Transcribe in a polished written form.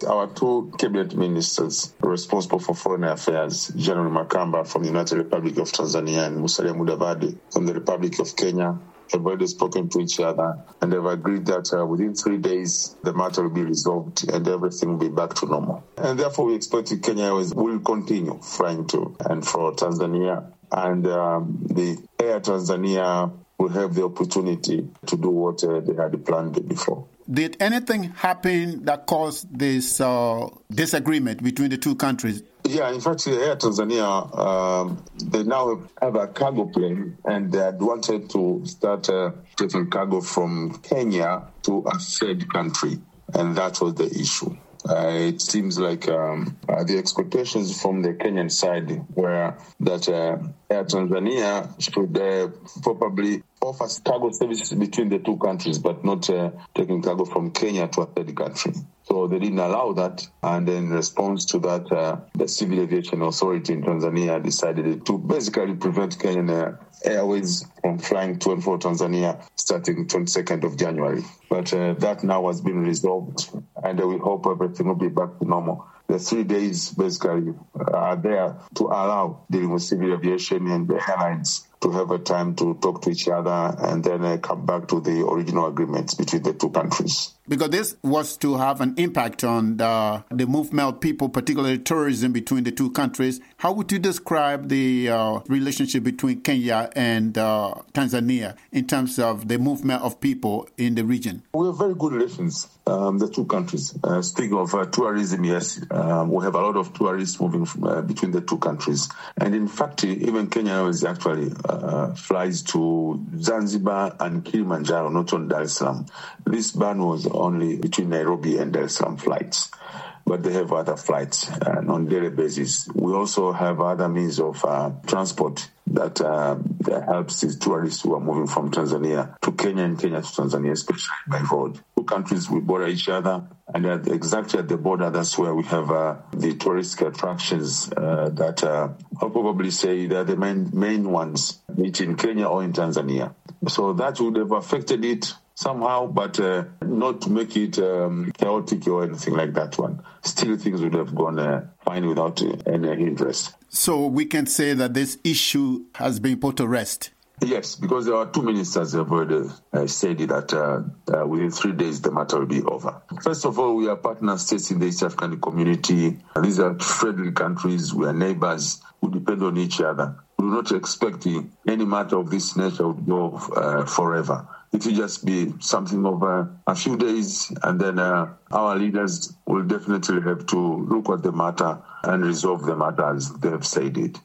our two cabinet ministers responsible for foreign affairs, General Makamba from the United Republic of Tanzania and Musalia Mudavadi from the Republic of Kenya, have already spoken to each other and they've agreed that within 3 days the matter will be resolved and everything will be back to normal. And therefore we expect Kenya Airways will continue flying to and for Tanzania, and the Air Tanzania will have the opportunity to do what they had planned before. Did anything happen that caused this disagreement between the two countries? Yeah, in fact, Air Tanzania, they now have a cargo plane and they had wanted to start taking cargo from Kenya to a third country, and that was the issue. It seems like the expectations from the Kenyan side were that Air Tanzania should probably offer cargo services between the two countries, but not taking cargo from Kenya to a third country. So they didn't allow that, and in response to that, the Civil Aviation Authority in Tanzania decided to basically prevent Kenyan Airways from flying to and for Tanzania starting 22nd of January. But that now has been resolved, and we hope everything will be back to normal. The 3 days basically are there to allow dealing with civil aviation and the airlines to have a time to talk to each other and then come back to the original agreements between the two countries. Because this was to have an impact on the movement of people, particularly tourism between the two countries. How would you describe the relationship between Kenya and Tanzania in terms of the movement of people in the region? We have very good relations, the two countries. Speaking of tourism, yes, we have a lot of tourists moving between the two countries. And in fact, even Kenya is actually flies to Zanzibar and Kilimanjaro, not on Dar es Salaam. This ban was only between Nairobi and Dar es Salaam flights, but they have other flights on a daily basis. We also have other means of transport that helps these tourists who are moving from Tanzania to Kenya and Kenya to Tanzania, especially by road. Two countries, we border each other, and exactly at the border, that's where we have the touristic attractions that I'll probably say they're the main ones, be it in Kenya or in Tanzania. So that would have affected it somehow, but not to make it chaotic or anything like that one. Still, things would have gone fine without any hindrance. So we can say that this issue has been put to rest? Yes, because there are two ministers who have already said that within 3 days the matter will be over. First of all, we are partner states in the East African community. These are friendly countries. We are neighbors. We depend on each other. We do not expect any matter of this nature would go forever. It will just be something of a few days, and then our leaders will definitely have to look at the matter and resolve the matter as they have said it.